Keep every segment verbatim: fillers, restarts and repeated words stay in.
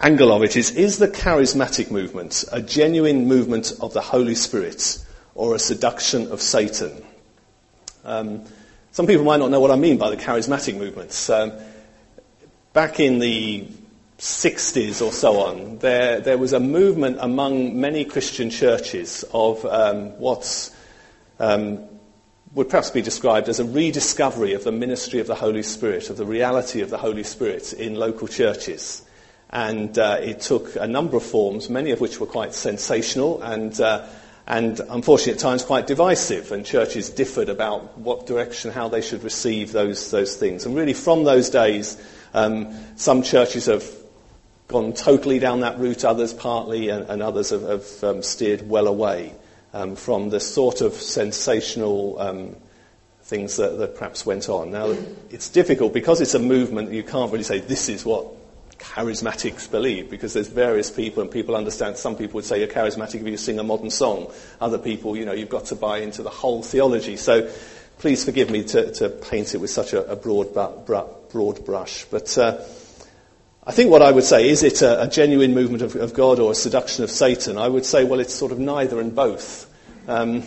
angle of it is, is the charismatic movement a genuine movement of the Holy Spirit or a seduction of Satan? Um, some people might not know what I mean by the charismatic movements. Um, back in the sixties or so on, there there was a movement among many Christian churches of um, what's um, would perhaps be described as a rediscovery of the ministry of the Holy Spirit, of the reality of the Holy Spirit in local churches. And uh, it took a number of forms, many of which were quite sensational and uh, and unfortunately at times quite divisive, and churches differed about what direction, how they should receive those those things. And really from those days, um, some churches have gone totally down that route, others partly, and, and others have, have um, steered well away um, from the sort of sensational um, things that, that perhaps went on. Now, it's difficult because it's a movement. You can't really say this is what charismatics believe, because there's various people, and people understand. Some people would say you're charismatic if you sing a modern song. Other people, you know, you've got to buy into the whole theology. So please forgive me to, to paint it with such a, a broad, broad brush. But uh, I think what I would say, is it a, a genuine movement of, of God or a seduction of Satan? I would say, well, it's sort of neither and both. Um,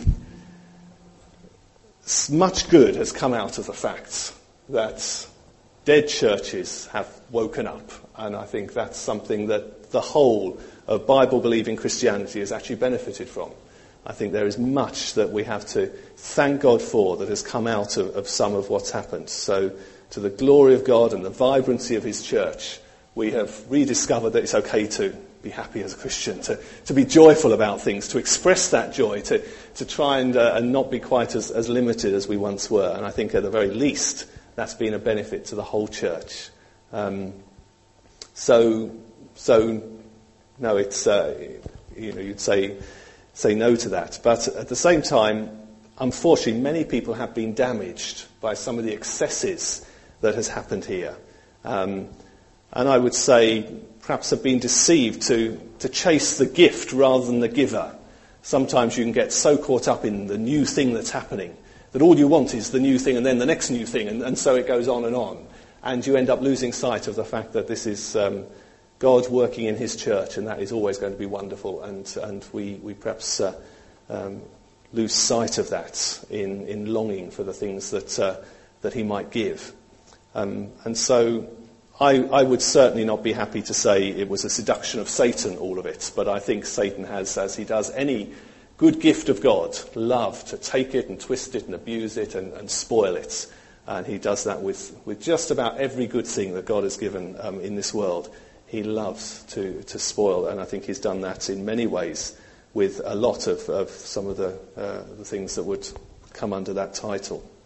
much good has come out of the fact that dead churches have woken up, and I think that's something that the whole of Bible-believing Christianity has actually benefited from. I think there is much that we have to thank God for that has come out of, of some of what's happened. So, to the glory of God and the vibrancy of his church, we have rediscovered that it's okay to be happy as a Christian, to, to be joyful about things, to express that joy, to, to try and, uh, and not be quite as, as limited as we once were. And I think at the very least, that's been a benefit to the whole church. Um, so, so no, it's uh, you know you'd say say no to that. But at the same time, unfortunately, many people have been damaged by some of the excesses that has happened here. Um, And I would say perhaps have been deceived to, to chase the gift rather than the giver. Sometimes you can get so caught up in the new thing that's happening that all you want is the new thing and then the next new thing, and, and so it goes on and on. And you end up losing sight of the fact that this is um, God working in his church, and that is always going to be wonderful. And, and we, we perhaps uh, um, lose sight of that in, in longing for the things that, uh, that he might give. Um, and so... I, I would certainly not be happy to say it was a seduction of Satan, all of it, but I think Satan has, as he does any good gift of God, love to take it and twist it and abuse it and, and spoil it. And he does that with, with just about every good thing that God has given um, in this world. He loves to, to spoil, and I think he's done that in many ways with a lot of, of some of the, uh, the things that would come under that title.